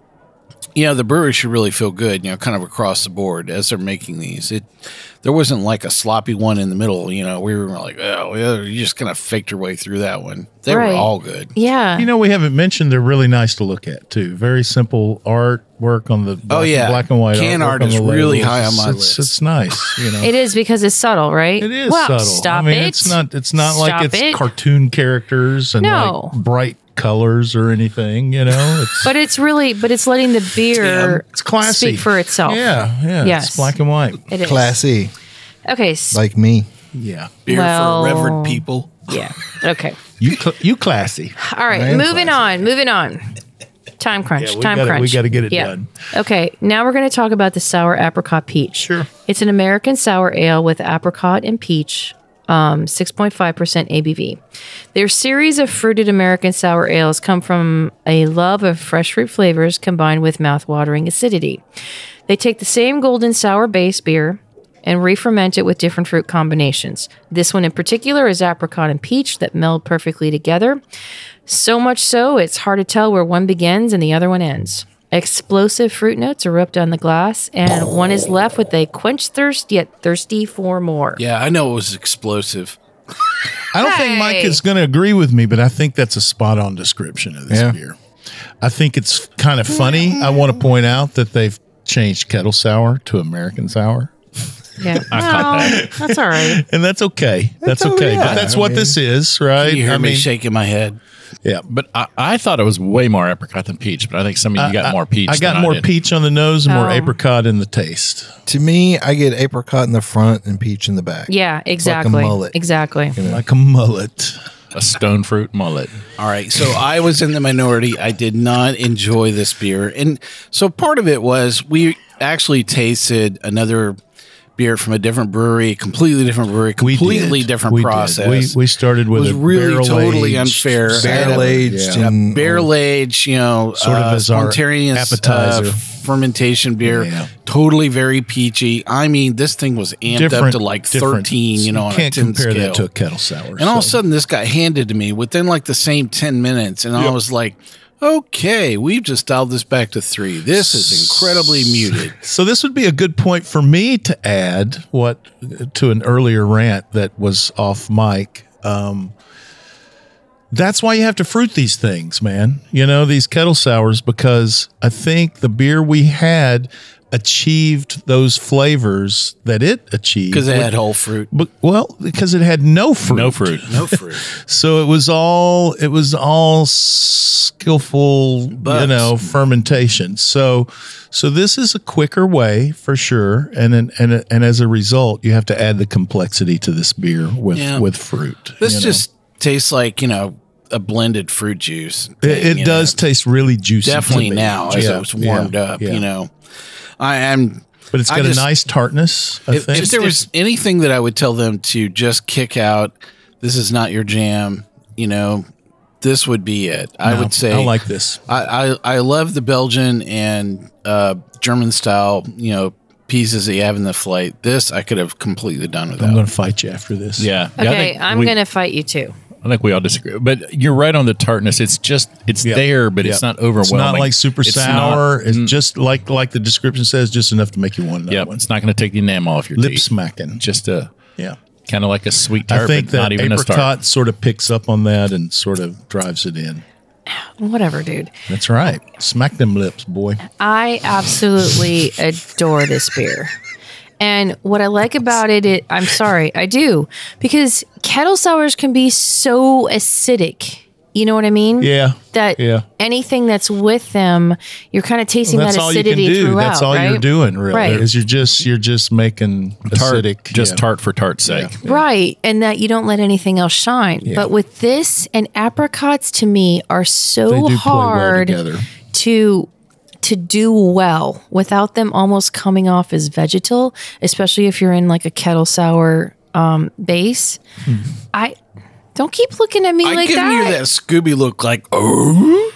you know, the brewery should really feel good, you know, kind of across the board as they're making these. It There wasn't like a sloppy one in the middle. You know, we were like, oh, yeah, you just kind of faked your way through that one. They Right. were all good. Yeah. You know, we haven't mentioned they're really nice to look at too. Very simple artwork on the black, yeah. black and white. Can artwork art on is the really labels. high on my it's, list. It's nice, you know. It is because it's subtle, right? It is well, subtle. Stop I mean, it. it's not. It's not Stop like it's it. cartoon characters and No. like bright colors or anything. You know, it's But it's really, but it's letting the beer it's classy. speak for itself. Yeah, yeah. Yes. It's black and white. It is. Classy, Okay. s- like me. Yeah. Beer Well- for reverend people. yeah. Okay. You cl- you classy. All right. I am Moving on. Moving on. Time crunch. Yeah, we time gotta- crunch. we gotta get it Yeah. done. Okay. Now we're going to talk about the sour apricot peach. Sure. It's an American sour ale with apricot and peach, um, six point five percent A B V. Their series of fruited American sour ales come from a love of fresh fruit flavors combined with mouth-watering acidity. They take the same golden sour base beer and re-ferment it with different fruit combinations. This one in particular is apricot and peach that meld perfectly together. So much so, it's hard to tell where one begins and the other one ends. Explosive fruit notes erupt on the glass, and one is left with a quench thirst yet thirsty for more. Yeah, I know it was explosive. I don't think Mike Hey. is going to agree with me, but I think that's a spot on description of this Yeah. beer. I think it's kind of funny. I want to point out that they've changed kettle sour to American sour. Yeah, I caught well, that. that's all right. And that's okay. That's That's okay. okay. But that's I what mean- this is, right? You hear I me mean, shaking my head. yeah. But I, I thought it was way more apricot than peach, but I think some of you got I- more peach. I got than more did. peach on the nose and more Oh. apricot in the taste. To me, I get apricot in the front and peach in the back. Yeah, exactly. mullet. Exactly. Like a mullet. A stone fruit mullet. All right. So I was in the minority. I did not enjoy this beer. And so part of it was we actually tasted another beer from a different brewery, completely different brewery, completely different We process. did. We, we started with it was a really totally barrel-aged- unfair. Barrel aged Yeah. and barrel aged, you know, Sort of uh, as our spontaneous appetizer. uh, fermentation beer, Yeah. totally very peachy. I mean, this thing was amped up Different- to like different. thirteen, you know, on can't a tin compare scale. that to a kettle sour. and all of a so. sudden, this got handed to me within like the same ten minutes, and I Yep. was like, okay, we've just dialed this back to three. This is incredibly muted. So this would be a good point for me to add what to an earlier rant that was off mic. Um, that's why you have to fruit these things, man. You know, these kettle sours, because I think the beer we had achieved those flavors that it achieved Because it with- had whole fruit. But, well, because it had no fruit. No fruit. No fruit. So it was all it was all skillful, you Bugs. know, fermentation. So so this is a quicker way for sure, and and and, and as a result, you have to add the complexity to this beer with Yeah. with fruit. This you know. just tastes like, you know, a blended fruit juice. it, thing, it you does know. taste really juicy. to Definitely me. now as Yeah, it was warmed yeah, up, yeah. you know. I am. But it's I got just- a nice tartness. I If, think. if there was anything that I would tell them to just kick out, this is not your jam, you know, this would be it. I No, would say I like this. I, I, I love the Belgian and uh, German style, you know, pieces that you have in the flight. This I could have completely done without. I'm going to fight you after this. Yeah. Yeah, I Okay, think I'm we- going to fight you too. I think we all disagree, but you're right on the tartness. It's just it's Yep. there, but Yep. it's not overwhelming. It's not like super It's sour. not- it's mm, just like like the description says, just enough to make you want another Yep, one. it's not going to take the enamel off your Lip teeth. smacking. Just a Yeah. kind of like a sweet tart, I think but that not even a apricot start. sort of picks up on that and sort of drives it in. Whatever, dude. That's right. Smack them lips, boy. I absolutely adore this beer. And what I like about it, it, I'm sorry, I do, because kettle sours can be so acidic. You know what I mean? Yeah. That Yeah. anything that's with them, you're kind of tasting Well, that's that all you acidity can do. throughout. That's all right? you're doing, really. Right. Is you're just you're just making Tart, acidic, just yeah. tart for tart's sake. Right. And that you don't let anything else shine. Yeah. But with this and apricots to me are They so do play well hard together. to to do well without them almost coming off as vegetal, especially if you're in like a kettle sour um, base. I don't keep looking at me I like give that. you that Scooby look like, oh.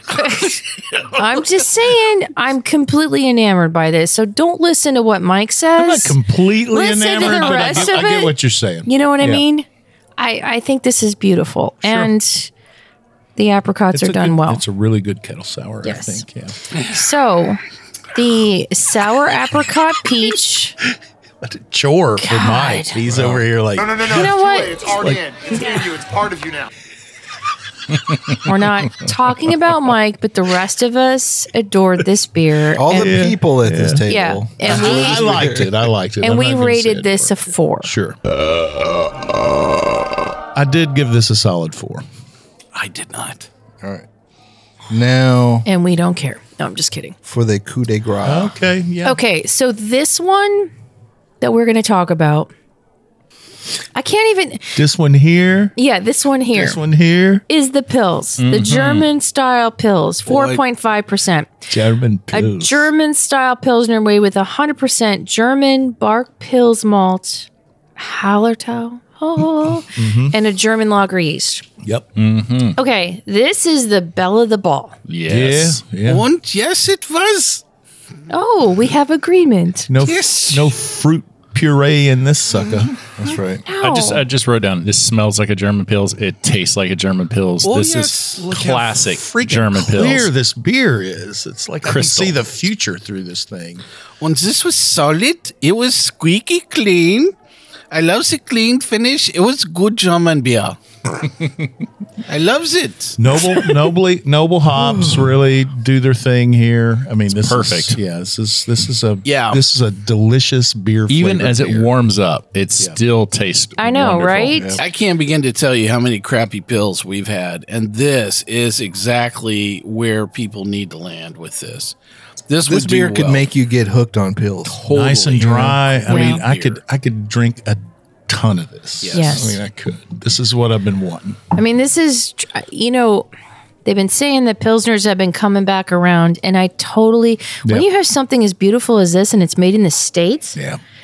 I'm just saying, I'm completely enamored by this. So don't listen to what Mike says. I'm not completely Listen to the enamored, but I rest get, of I get it. what you're saying. You know what I Yeah. mean? I, I think this is beautiful. And the apricots It's are a done good- well. It's a really good kettle sour, Yes. I think. Yeah. So the sour apricot peach. What a chore for God. Mike. He's over here like, No, no, no, no. You know it's too what? late. It's already Like- in. It's in you. It's part of you now. We're not talking about Mike, but the rest of us adored this beer. All and, the Yeah. people at this Yeah. table. Yeah, and I, we I liked it. I liked it. and I'm we not gonna say rated it this for- a four. Sure. I did give this a solid four. I did not. All right. Now And we don't care. No, I'm just kidding. for the coup de grace. Okay. Yeah. Okay, so this one that we're going to talk about, I can't even. This one here. Yeah, this one here This one here. is the pills, the German style pills, four point five percent. German A pills. German style Pilsner made with one hundred percent German bark Pils malt, Hallertau, oh, and a German lager yeast. Yep. Okay, this is the belle of the ball. Yes. Yeah. Yeah. And yes, it was. Oh, we have agreement. No, Yes. no fruit puree in this sucker. That's right. I just I just wrote down. This smells like a German Pils. It tastes like a German Pils. Oh, this yes. is Look how classic freaking German clear Pils. this beer is. It's like Crystal. I can see the future through this thing. And this was solid. It was squeaky clean. I love the clean finish. It was good German beer. I loves it. Noble, nobly, noble hops really do their thing here. I mean, this perfect. Is, yeah, this is this is a Yeah. This is a delicious beer. Even flavored as it beer. warms up, it still tastes. I know, wonderful. right? I can't begin to tell you how many crappy pills we've had, and this is exactly where people need to land with this. This, This would do beer could well. make you get hooked on pills. nice and dry. I mean, Well- I could I could drink a ton of this. Yes. Yes. I mean, I could. This is what I've been wanting. I mean, this is, you know, they've been saying that Pilsners have been coming back around, and I totally, when Yeah. you have something as beautiful as this and it's made in the States, Yeah.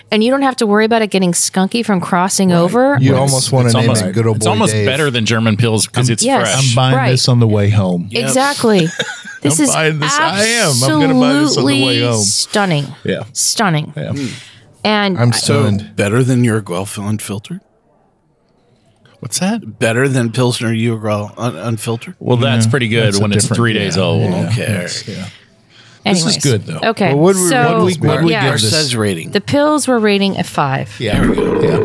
and you don't have to worry about it getting skunky from crossing over. You almost want It's to name almost- it Good Old It's Boy almost Dave. better than German pills because it's Yes. fresh. I'm buying Right. this on the way home. Yep. Exactly. This I'm is buying this- I am. I'm gonna buy this on the way absolutely home. Stunning. Yeah. Stunning. Yeah. And I'm So stunned. better than Uruguay unfiltered? What's that? Better than Pilsner Uruguay un- unfiltered? Well, that's Yeah, pretty good that's a when it's different- three days yeah, old. yeah, Okay. yes, yeah. anyways. This is good, though. Okay. Well, what would we- so, what would we- what would we yeah, give Our this? says rating. the pills were rating a five. Yeah. Yeah.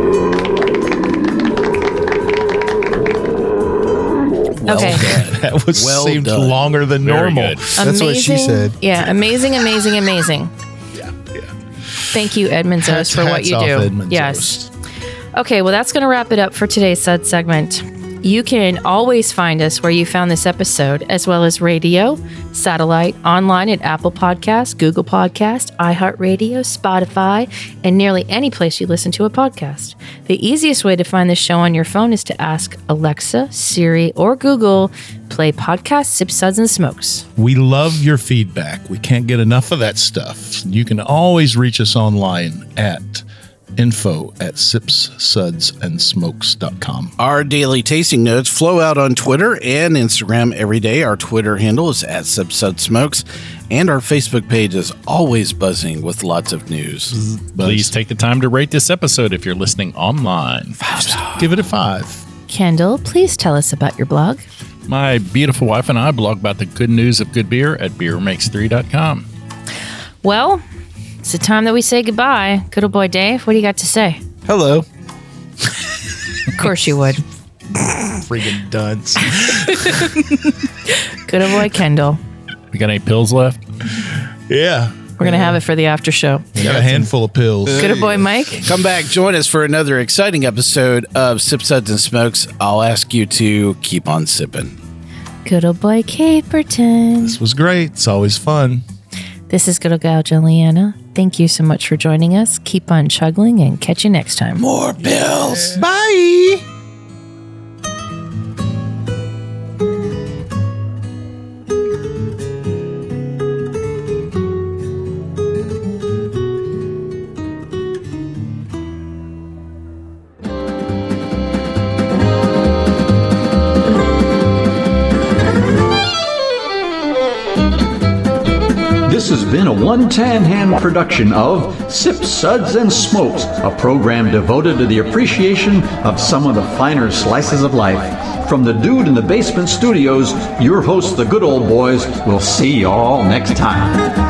Well Okay. done. That was Well seemed done. longer than Very normal. good. That's what she said. Yeah, amazing, amazing, amazing. Yeah. Yeah. Thank you, Edmund Zost, Hats- for what hats you off, do. Edmund yes. Okay, well, that's going to wrap it up for today's Sud segment. You can always find us where you found this episode, as well as radio, satellite, online at Apple Podcasts, Google Podcasts, iHeartRadio, Spotify, and nearly any place you listen to a podcast. The easiest way to find this show on your phone is to ask Alexa, Siri, or Google, play podcast Sip Suds and Smokes. We love your feedback. We can't get enough of that stuff. You can always reach us online at info at sips suds and smokes dot com. Our daily tasting notes flow out on Twitter and Instagram every day. Our Twitter handle is at SipSudSmokes, and our Facebook page is always buzzing with lots of news. Please take the time to rate this episode if you're listening online. Give it a five. Kendall, please tell us about your blog. My beautiful wife and I blog about the good news of good beer at beer makes three dot com. Well, it's the time that we say goodbye. Good old boy Dave, what do you got to say? Hello. Of course you would. Freaking dunce. Good old boy Kendall. We got any pills left? Yeah. We're going to have it for the after show. We got a handful of pills. Good old boy Mike. Come back, join us for another exciting episode of Sip Suds and Smokes. I'll ask you to keep on sipping. Good old boy Caperton. This was great. It's always fun. This is good old gal Juliana. Thank you so much for joining us. Keep on chuggling and catch you next time. More pills. Bye. This has been a one tan hand production of Sip Suds and Smokes, a program devoted to the appreciation of some of the finer slices of life. From the Dude in the Basement Studios, your hosts, the Good Old Boys, will see you all next time.